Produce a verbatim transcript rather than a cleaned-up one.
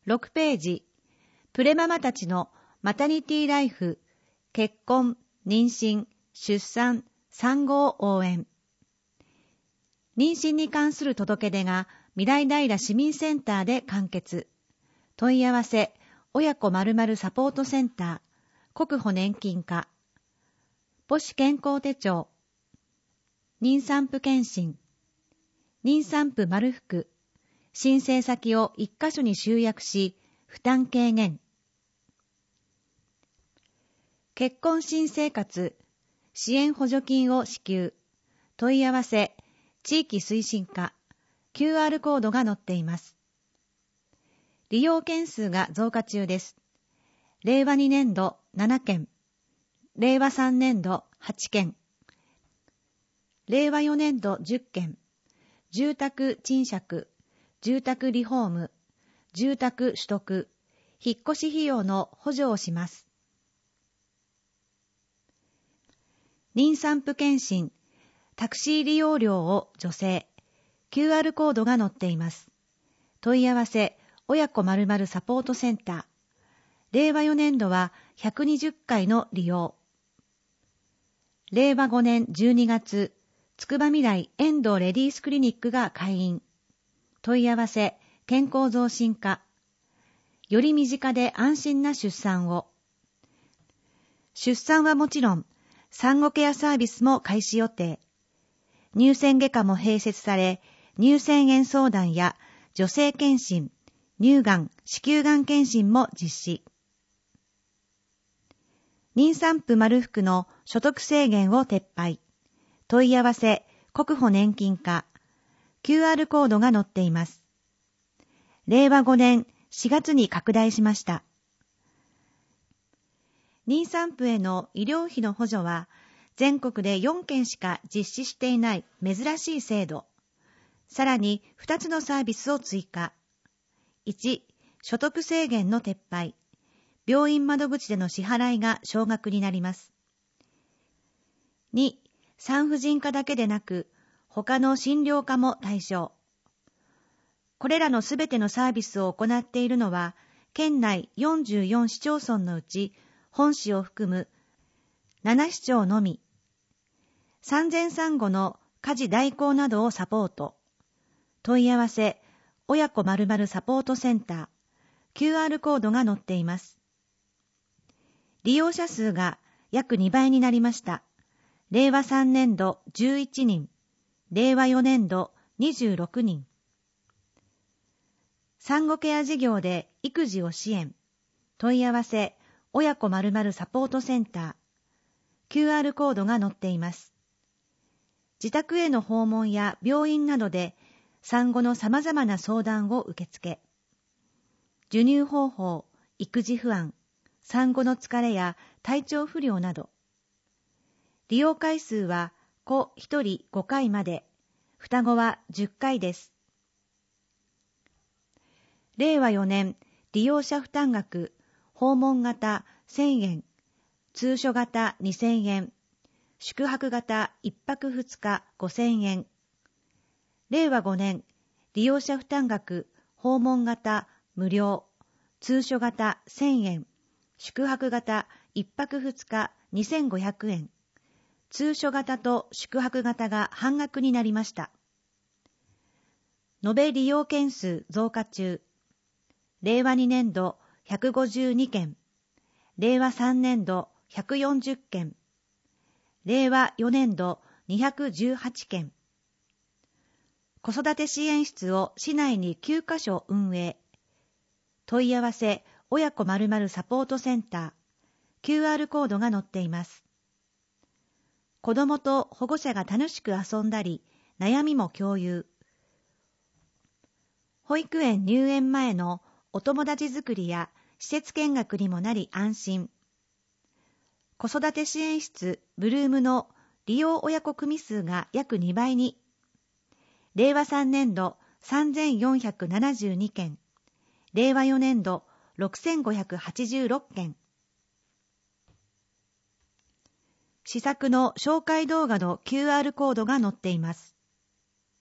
ろくページ、プレママたちのマタニティライフ、結婚、妊娠、出産、産後を応援。妊娠に関する届け出が未来平市民センターで完結。問い合わせ、親子〇〇サポートセンター、国保年金課。母子健康手帳。妊産婦検診。妊産婦丸福。申請先を一箇所に集約し、負担軽減。結婚新生活支援補助金を支給。問い合わせ、地域推進課。キューアール コードが載っています。利用件数が増加中です。れいわにねんどななけん、れいわさんねんどはちけん、れいわよねんどじゅっけん、住宅賃借、住宅リフォーム、住宅取得、引っ越し費用の補助をします。妊産婦検診、タクシー利用料を助成、キューアール コードが載っています。問い合わせ、親子〇〇サポートセンター。れいわよねんどはひゃくにじゅっかいの利用。れいわごねんじゅうにがつ、つくばみらい遠藤レディースクリニックが開院。問い合わせ、健康増進課。より身近で安心な出産を。出産はもちろん、産後ケアサービスも開始予定。乳腺外科も併設され、乳腺炎相談や女性検診、乳がん、子宮がん検診も実施。妊産婦丸福の所得制限を撤廃。問い合わせ、国保年金課。キューアール コードが載っています。れいわごねんしがつに拡大しました。妊産婦への医療費の補助は、全国でよんけんしか実施していない珍しい制度。さらにふたつのサービスを追加。いち、所得制限の撤廃。病院窓口での支払いが少額になります。に、産婦人科だけでなく、他の診療科も対象。これらのすべてのサービスを行っているのは、県内よんじゅうよん市町村のうち、本市を含むなな市町のみ。産前産後の家事代行などをサポート。問い合わせ、親子〇〇サポートセンター。キューアール コードが載っています。利用者数が約にばいになりました。れいわさんねんどじゅういちにん、れいわよねんどにじゅうろくにん。産後ケア事業で育児を支援。問い合わせ、親子〇〇サポートセンター。キューアール コードが載っています。自宅への訪問や病院などで産後の様々な相談を受け付け。授乳方法、育児不安、産後の疲れや体調不良など。利用回数は子ひとりごかいまで、双子はじゅっかいです。れいわよねん利用者負担額、訪問型せんえん、通所型にせんえん、宿泊型いっぱくふつかごせんえん。れいわごねん利用者負担額、訪問型無料、通所型せんえん、宿泊型いっぱくふつかにせんごひゃくえん、通所型と宿泊型が半額になりました。延べ利用件数増加中。れいわにねんどひゃくごじゅうにけん、れいわさんねんどひゃくよんじゅっけん、れいわよねんどにひゃくじゅうはちけん。子育て支援室を市内にきゅうかしょ運営。問い合わせ、親子〇〇サポートセンター。キューアール コードが載っています。子どもと保護者が楽しく遊んだり、悩みも共有。保育園入園前のお友達作りや施設見学にもなり安心。子育て支援室ブルームの利用親子組数が約にばいに。れいわさんねんどさんぜんよんひゃくななじゅうにけん、れいわよねんどろくせんごひゃくはちじゅうろっけん。施策の紹介動画の キューアール コードが載っています。